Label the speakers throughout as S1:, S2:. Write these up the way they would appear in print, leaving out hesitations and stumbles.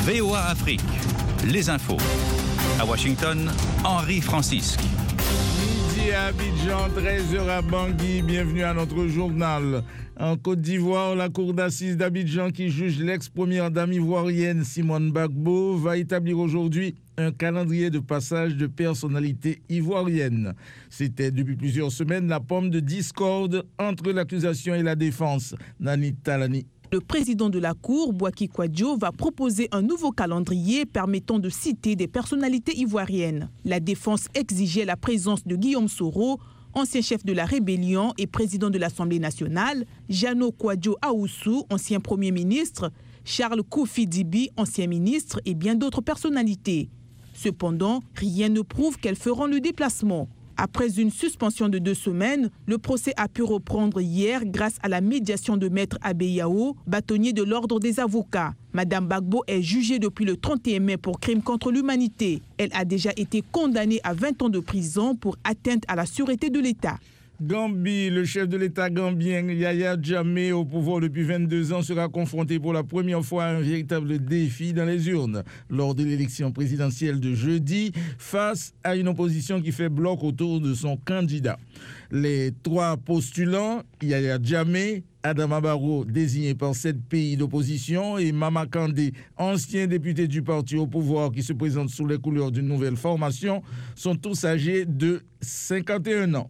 S1: VOA Afrique, les infos. À Washington, Henri Francisque.
S2: Midi à Abidjan, 13h à Bangui, bienvenue à notre journal. En Côte d'Ivoire, la cour d'assises d'Abidjan qui juge l'ex-première dame ivoirienne Simone Gbagbo va établir aujourd'hui un calendrier de passage de personnalités ivoiriennes. C'était depuis plusieurs semaines la pomme de discorde entre l'accusation et la défense. Nani Talani.
S3: Le président de la Cour, Bouaki Kouadio, va proposer un nouveau calendrier permettant de citer des personnalités ivoiriennes. La défense exigeait la présence de Guillaume Soro, ancien chef de la rébellion et président de l'Assemblée nationale, Jano Kouadio Aoussou, ancien premier ministre, Charles Koufi Dibi, ancien ministre et bien d'autres personnalités. Cependant, rien ne prouve qu'elles feront le déplacement. Après une suspension de 2 semaines, le procès a pu reprendre hier grâce à la médiation de Maître Abeyao, bâtonnier de l'ordre des avocats. Madame Gbagbo est jugée depuis le 31 mai pour crime contre l'humanité. Elle a déjà été condamnée à 20 ans de prison pour atteinte à la sûreté de l'État.
S2: Gambie, le chef de l'État gambien Yahya Jammeh, au pouvoir depuis 22 ans, sera confronté pour la première fois à un véritable défi dans les urnes lors de l'élection présidentielle de jeudi, face à une opposition qui fait bloc autour de son candidat. Les 3 postulants, Yahya Jammeh, Adama Barrow, désigné par 7 pays d'opposition, et Mama Kandé, ancien député du parti au pouvoir qui se présente sous les couleurs d'une nouvelle formation, sont tous âgés de 51 ans.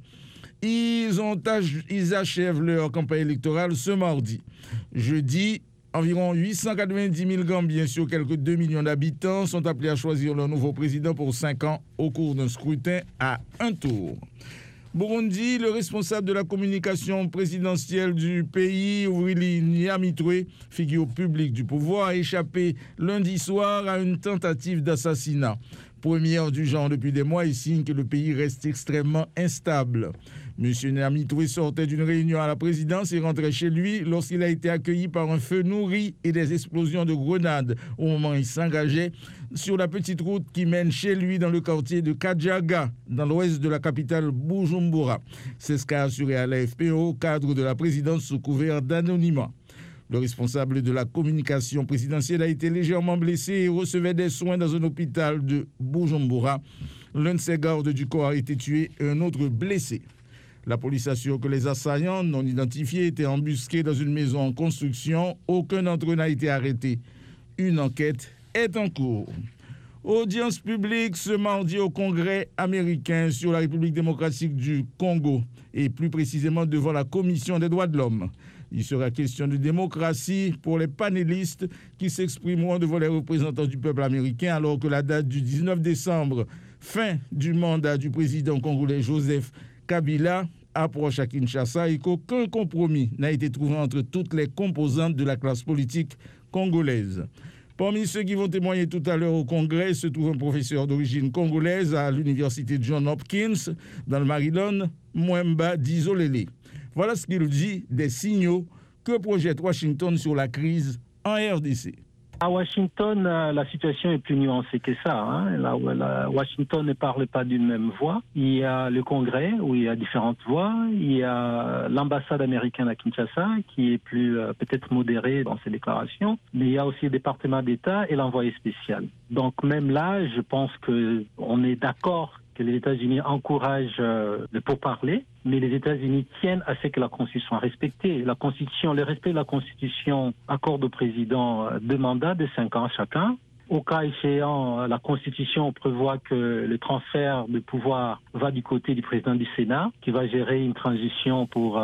S2: Ils achèvent leur campagne électorale ce mardi. Jeudi, environ 890 000 Gambiens sur quelques 2 millions d'habitants sont appelés à choisir leur nouveau président pour 5 ans au cours d'un scrutin à un tour. Burundi, le responsable de la communication présidentielle du pays, Willy Nyamitwe, figure publique du pouvoir, a échappé lundi soir à une tentative d'assassinat. Première du genre depuis des mois et signe que le pays reste extrêmement instable. M. Nyamitwe sortait d'une réunion à la présidence et rentrait chez lui lorsqu'il a été accueilli par un feu nourri et des explosions de grenades au moment où il s'engageait sur la petite route qui mène chez lui dans le quartier de Kadjaga, dans l'ouest de la capitale Bujumbura. C'est ce qu'a assuré à l'AFP au cadre de la présidence sous couvert d'anonymat. Le responsable de la communication présidentielle a été légèrement blessé et recevait des soins dans un hôpital de Bujumbura. L'un de ses gardes du corps a été tué et un autre blessé. La police assure que les assaillants non identifiés étaient embusqués dans une maison en construction. Aucun d'entre eux n'a été arrêté. Une enquête est en cours. Audience publique ce mardi au Congrès américain sur la République démocratique du Congo et plus précisément devant la Commission des droits de l'homme. Il sera question de démocratie pour les panélistes qui s'exprimeront devant les représentants du peuple américain alors que la date du 19 décembre, fin du mandat du président congolais Joseph Kabila, approche à Kinshasa et qu'aucun compromis n'a été trouvé entre toutes les composantes de la classe politique congolaise. Parmi ceux qui vont témoigner tout à l'heure au Congrès se trouve un professeur d'origine congolaise à l'université Johns Hopkins, dans le Maryland, Mwemba Dizolele. Voilà ce qu'il dit des signaux que projette Washington sur la crise en RDC.
S4: À Washington, la situation est plus nuancée que ça. Washington ne parle pas d'une même voix. Il y a le Congrès où il y a différentes voix. Il y a l'ambassade américaine à Kinshasa qui est plus peut-être modérée dans ses déclarations. Mais il y a aussi le département d'État et l'envoyé spécial. Donc même là, je pense qu'on est d'accord que les États-Unis encouragent le pourparler, mais les États-Unis tiennent à ce que la Constitution soit respectée. La Constitution, le respect de la Constitution accorde au président 2 mandats de 5 ans chacun. Au cas échéant, la Constitution prévoit que le transfert de pouvoir va du côté du président du Sénat, qui va gérer une transition pour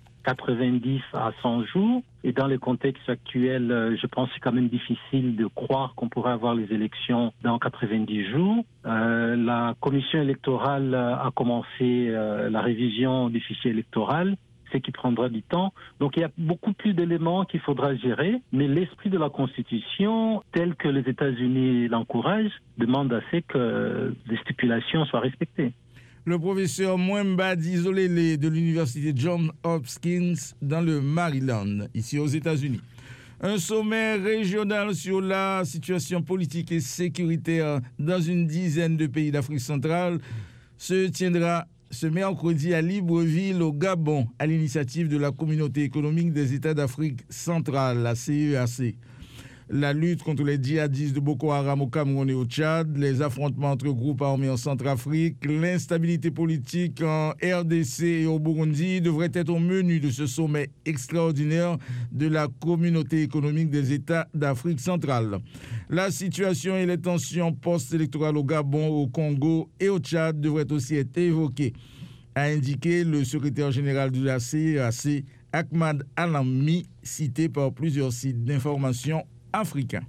S4: 90 à 100 jours. Et dans le contexte actuel, je pense que c'est quand même difficile de croire qu'on pourrait avoir les élections dans 90 jours. La commission électorale a commencé la révision du fichier électoral, ce qui prendra du temps. Donc il y a beaucoup plus d'éléments qu'il faudra gérer, mais l'esprit de la Constitution, tel que les États-Unis l'encouragent, demande à ce que les stipulations soient respectées.
S2: Le professeur Mwemba Dizolele de l'université Johns Hopkins dans le Maryland, ici aux États-Unis. Un sommet régional sur la situation politique et sécuritaire dans une dizaine de pays d'Afrique centrale se tiendra ce mercredi à Libreville, au Gabon, à l'initiative de la Communauté économique des États d'Afrique centrale, la CEAC. la lutte contre les djihadistes de Boko Haram au Cameroun et au Tchad, les affrontements entre groupes armés en Centrafrique, l'instabilité politique en RDC et au Burundi devraient être au menu de ce sommet extraordinaire de la Communauté économique des États d'Afrique centrale. La situation et les tensions post-électorales au Gabon, au Congo et au Tchad devraient aussi être évoquées, a indiqué le secrétaire général de la CEAC, Ahmad Alami, cité par plusieurs sites d'information africains.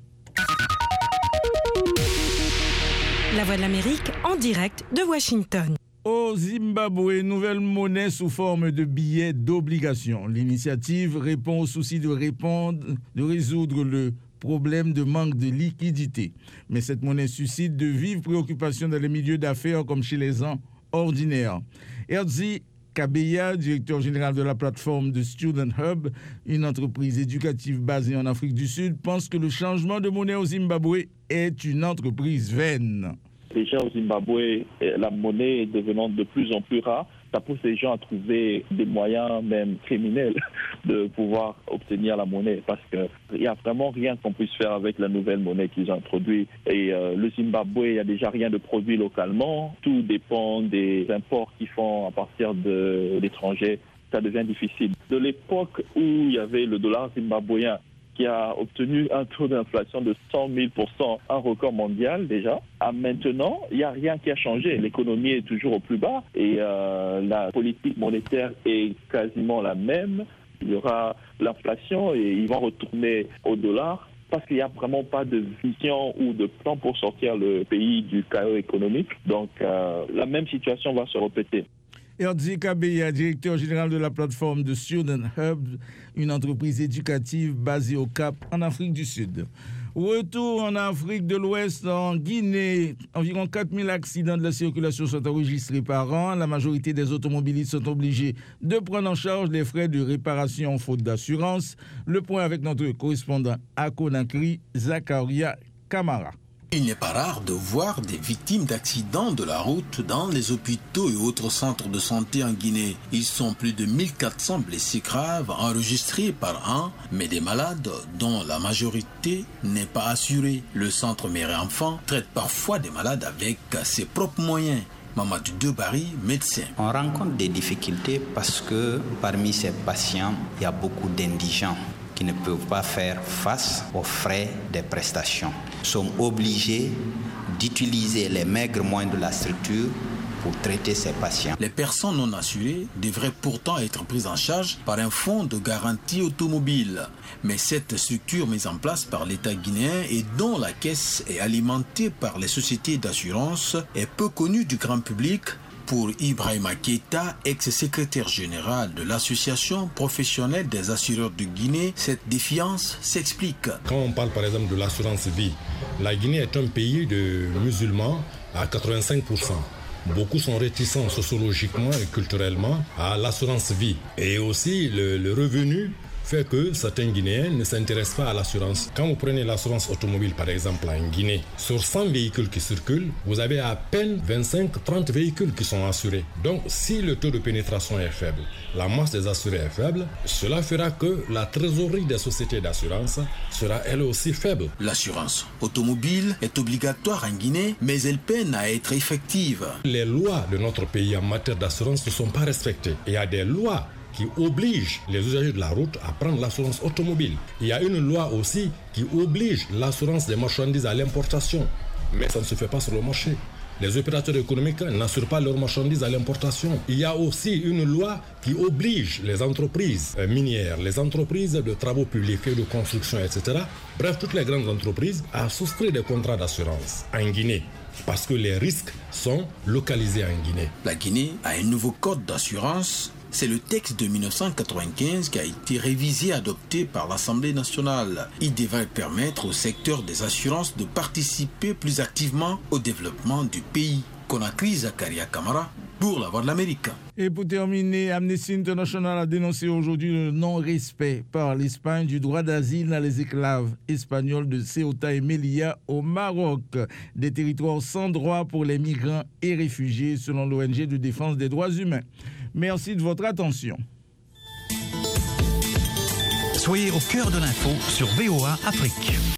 S5: La Voix de l'Amérique en direct de Washington.
S2: Au Zimbabwe, nouvelle monnaie sous forme de billets d'obligation. L'initiative répond au souci de résoudre le problème de manque de liquidité. Mais cette monnaie suscite de vives préoccupations dans les milieux d'affaires comme chez les gens ordinaires. Herzi Kabeya, directeur général de la plateforme de Student Hub, une entreprise éducative basée en Afrique du Sud, pense que le changement de monnaie au Zimbabwe est une entreprise vaine.
S6: Déjà au Zimbabwe, la monnaie est devenant de plus en plus rare. Ça pousse les gens à trouver des moyens, même criminels, de pouvoir obtenir la monnaie. Parce qu'il n'y a vraiment rien qu'on puisse faire avec la nouvelle monnaie qu'ils ont introduite. Et le Zimbabwe, il n'y a déjà rien de produit localement. Tout dépend des imports qu'ils font à partir de l'étranger. Ça devient difficile. De l'époque où il y avait le dollar zimbabwéen, qui a obtenu un taux d'inflation de 100 000%, un record mondial déjà. À maintenant, il n'y a rien qui a changé. L'économie est toujours au plus bas et la politique monétaire est quasiment la même. Il y aura l'inflation et ils vont retourner au dollar parce qu'il n'y a vraiment pas de vision ou de plan pour sortir le pays du chaos économique. Donc la même situation va se répéter.
S2: Herzi Kabeya, directeur général de la plateforme de Student Hub, une entreprise éducative basée au Cap, en Afrique du Sud. Retour en Afrique de l'Ouest, en Guinée, environ 4000 accidents de la circulation sont enregistrés par an. La majorité des automobilistes sont obligés de prendre en charge les frais de réparation faute d'assurance. Le point avec notre correspondant à Conakry, Zakaria Kamara.
S7: Il n'est pas rare de voir des victimes d'accidents de la route dans les hôpitaux et autres centres de santé en Guinée. Ils sont plus de 1400 blessés graves enregistrés par an, mais des malades dont la majorité n'est pas assurée. Le centre mère-enfant traite parfois des malades avec ses propres moyens. Mamadou Debari, médecin.
S8: On rencontre des difficultés parce que parmi ces patients, il y a beaucoup d'indigents qui ne peuvent pas faire face aux frais des prestations. Nous sommes obligés d'utiliser les maigres moyens de la structure pour traiter ces patients.
S7: Les personnes non assurées devraient pourtant être prises en charge par un fonds de garantie automobile. Mais cette structure mise en place par l'État guinéen et dont la caisse est alimentée par les sociétés d'assurance est peu connue du grand public. Pour Ibrahima Keita, ex-secrétaire général de l'Association professionnelle des assureurs de Guinée, cette défiance s'explique.
S9: Quand on parle par exemple de l'assurance vie, la Guinée est un pays de musulmans à 85%. Beaucoup sont réticents sociologiquement et culturellement à l'assurance vie. Et aussi le revenu fait que certains Guinéens ne s'intéressent pas à l'assurance. Quand vous prenez l'assurance automobile par exemple en Guinée, sur 100 véhicules qui circulent, vous avez à peine 25-30 véhicules qui sont assurés. Donc si le taux de pénétration est faible, la masse des assurés est faible, cela fera que la trésorerie des sociétés d'assurance sera elle aussi faible.
S7: L'assurance automobile est obligatoire en Guinée, mais elle peine à être effective.
S9: Les lois de notre pays en matière d'assurance ne sont pas respectées. Il y a des lois qui oblige les usagers de la route à prendre l'assurance automobile. Il y a une loi aussi qui oblige l'assurance des marchandises à l'importation. Mais ça ne se fait pas sur le marché. Les opérateurs économiques n'assurent pas leurs marchandises à l'importation. Il y a aussi une loi qui oblige les entreprises minières, les entreprises de travaux publics et de construction, etc. Bref, toutes les grandes entreprises à souscrire des contrats d'assurance en Guinée. Parce que les risques sont localisés en Guinée.
S7: La Guinée a un nouveau code d'assurance. C'est le texte de 1995 qui a été révisé et adopté par l'Assemblée nationale. Il devrait permettre au secteur des assurances de participer plus activement au développement du pays. Conakry, Zakaria Kamara, pour la Voix de l'Amérique.
S2: Et pour terminer, Amnesty International a dénoncé aujourd'hui le non-respect par l'Espagne du droit d'asile dans les esclaves espagnols de Ceuta et Melilla au Maroc, des territoires sans droit pour les migrants et réfugiés selon l'ONG de défense des droits humains. Merci de votre attention.
S1: Soyez au cœur de l'info sur VOA Afrique.